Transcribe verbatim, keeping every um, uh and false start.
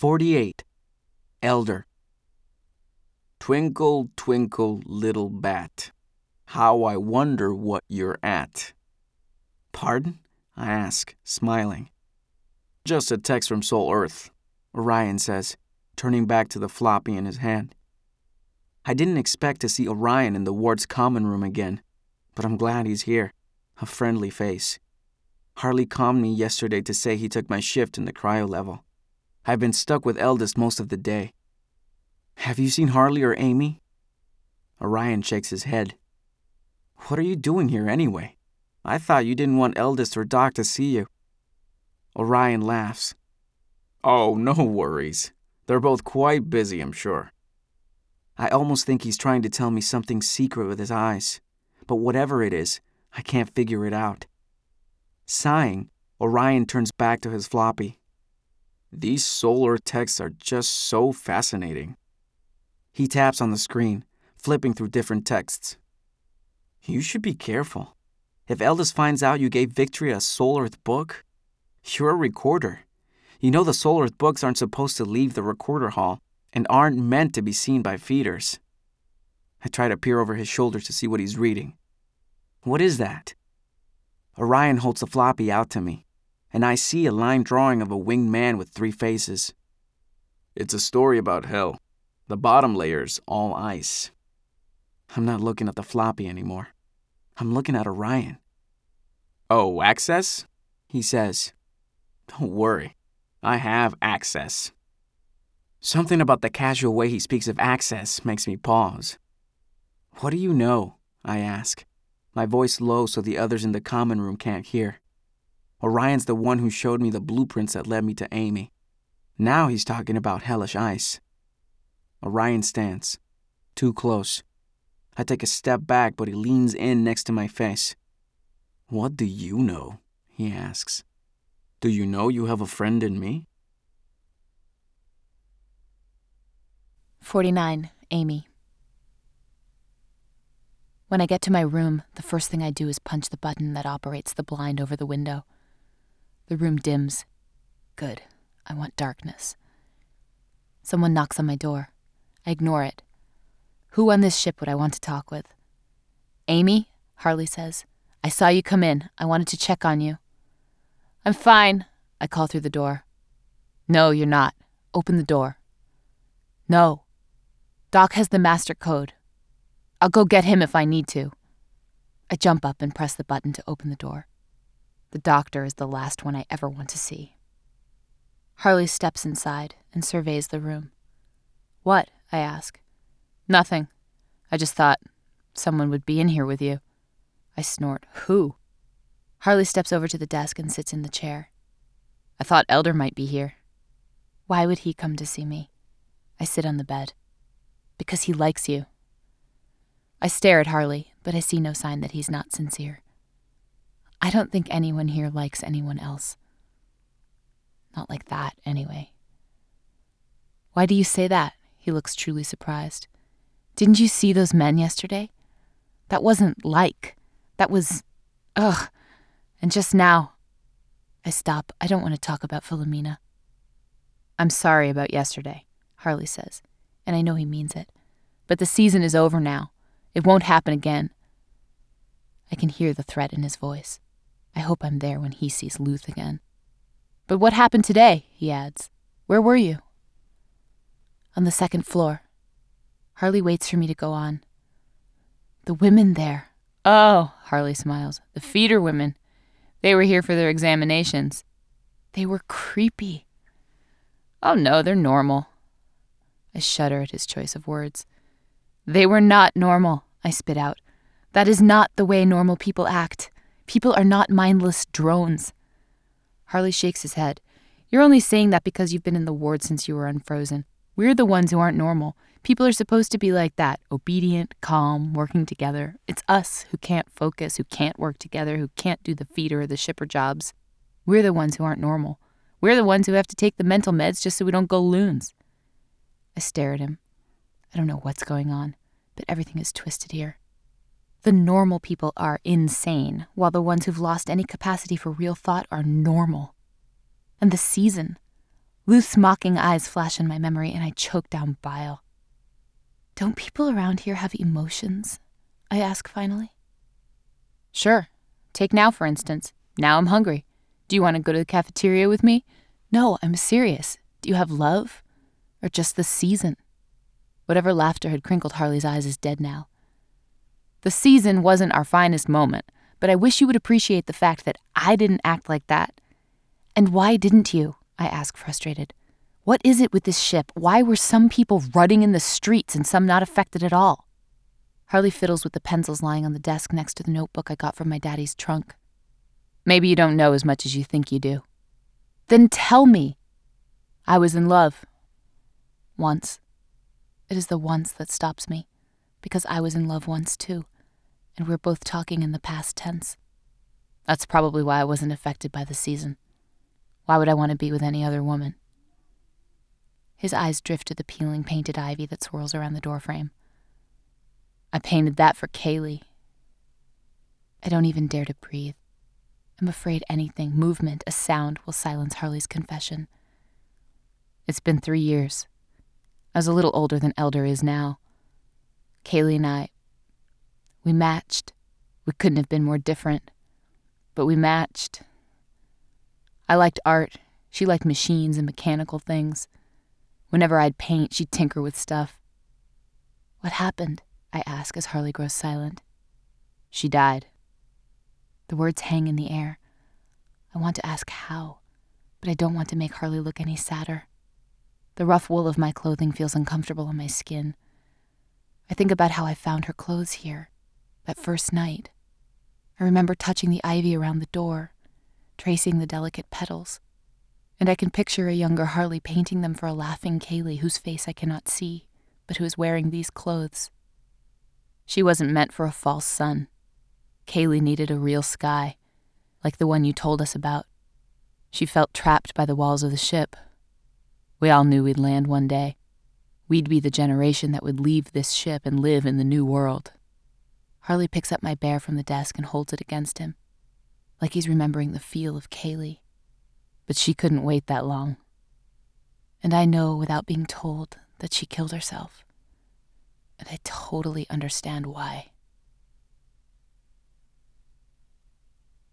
forty-eight. Elder. Twinkle, twinkle, little bat, how I wonder what you're at. Pardon? I ask, smiling. Just a text from Sol Earth, Orion says, turning back to the floppy in his hand. I didn't expect to see Orion in the ward's common room again, but I'm glad he's here, a friendly face. Harley called me yesterday to say he took my shift in the cryo level. I've been stuck with Eldest most of the day. Have you seen Harley or Amy? Orion shakes his head. What are you doing here anyway? I thought you didn't want Eldest or Doc to see you. Orion laughs. Oh, no worries. They're both quite busy, I'm sure. I almost think he's trying to tell me something secret with his eyes, but whatever it is, I can't figure it out. Sighing, Orion turns back to his floppy. These solar texts are just so fascinating. He taps on the screen, flipping through different texts. You should be careful. If Eldest finds out you gave Victory a Sol Earth book, you're a recorder. You know the Sol Earth books aren't supposed to leave the recorder hall and aren't meant to be seen by feeders. I try to peer over his shoulder to see what he's reading. What is that? Orion holds the floppy out to me, and I see a line drawing of a winged man with three faces. It's a story about hell. The bottom layer's all ice. I'm not looking at the floppy anymore. I'm looking at Orion. Oh, access? He says. Don't worry. I have access. Something about the casual way he speaks of access makes me pause. What do you know? I ask, my voice low so the others in the common room can't hear. Orion's the one who showed me the blueprints that led me to Amy. Now he's talking about hellish ice. Orion stands. Too close. I take a step back, but he leans in next to my face. What do you know? He asks. Do you know you have a friend in me? forty-nine. Amy. When I get to my room, the first thing I do is punch the button that operates the blind over the window. The room dims. Good. I want darkness. Someone knocks on my door. I ignore it. Who on this ship would I want to talk with? Amy, Harley says. I saw you come in. I wanted to check on you. I'm fine, I call through the door. No, you're not. Open the door. No. Doc has the master code. I'll go get him if I need to. I jump up and press the button to open the door. The doctor is the last one I ever want to see. Harley steps inside and surveys the room. What? I ask. Nothing. I just thought someone would be in here with you. I snort. Who? Harley steps over to the desk and sits in the chair. I thought Elder might be here. Why would he come to see me? I sit on the bed. Because he likes you. I stare at Harley, but I see no sign that he's not sincere. I don't think anyone here likes anyone else. Not like that, anyway. Why do you say that? He looks truly surprised. Didn't you see those men yesterday? That wasn't like. That was... Ugh. And just now... I stop. I don't want to talk about Philomena. I'm sorry about yesterday, Harley says, and I know he means it. But the season is over now. It won't happen again. I can hear the threat in his voice. I hope I'm there when he sees Luth again. But what happened today? He adds. Where were you? On the second floor. Harley waits for me to go on. The women there. Oh, Harley smiles. The feeder women. They were here for their examinations. They were creepy. Oh no, they're normal. I shudder at his choice of words. They were not normal, I spit out. That is not the way normal people act. People are not mindless drones. Harley shakes his head. You're only saying that because you've been in the ward since you were unfrozen. We're the ones who aren't normal. People are supposed to be like that, obedient, calm, working together. It's us who can't focus, who can't work together, who can't do the feeder or the shipper jobs. We're the ones who aren't normal. We're the ones who have to take the mental meds just so we don't go loons. I stare at him. I don't know what's going on, but everything is twisted here. The normal people are insane, while the ones who've lost any capacity for real thought are normal. And the season. Luth's mocking eyes flash in my memory, and I choke down bile. Don't people around here have emotions? I ask finally. Sure. Take now, for instance. Now I'm hungry. Do you want to go to the cafeteria with me? No, I'm serious. Do you have love? Or just the season? Whatever laughter had crinkled Harley's eyes is dead now. The season wasn't our finest moment, but I wish you would appreciate the fact that I didn't act like that. And why didn't you? I ask, frustrated. What is it with this ship? Why were some people rutting in the streets and some not affected at all? Harley fiddles with the pencils lying on the desk next to the notebook I got from my daddy's trunk. Maybe you don't know as much as you think you do. Then tell me. I was in love. Once. It is the once that stops me, because I was in love once too, and we're both talking in the past tense. That's probably why I wasn't affected by the season. Why would I want to be with any other woman? His eyes drift to the peeling painted ivy that swirls around the doorframe. I painted that for Kaylee. I don't even dare to breathe. I'm afraid anything, movement, a sound, will silence Harley's confession. It's been three years. I was a little older than Elder is now. Kaylee and I, we matched. We couldn't have been more different. But we matched. I liked art. She liked machines and mechanical things. Whenever I'd paint, she'd tinker with stuff. What happened? I ask as Harley grows silent. She died. The words hang in the air. I want to ask how, but I don't want to make Harley look any sadder. The rough wool of my clothing feels uncomfortable on my skin. I think about how I found her clothes here, that first night. I remember touching the ivy around the door, tracing the delicate petals, and I can picture a younger Harley painting them for a laughing Kaylee whose face I cannot see, but who is wearing these clothes. She wasn't meant for a false sun. Kaylee needed a real sky, like the one you told us about. She felt trapped by the walls of the ship. We all knew we'd land one day. We'd be the generation that would leave this ship and live in the new world. Harley picks up my bear from the desk and holds it against him, like he's remembering the feel of Kaylee. But she couldn't wait that long. And I know without being told that she killed herself. And I totally understand why.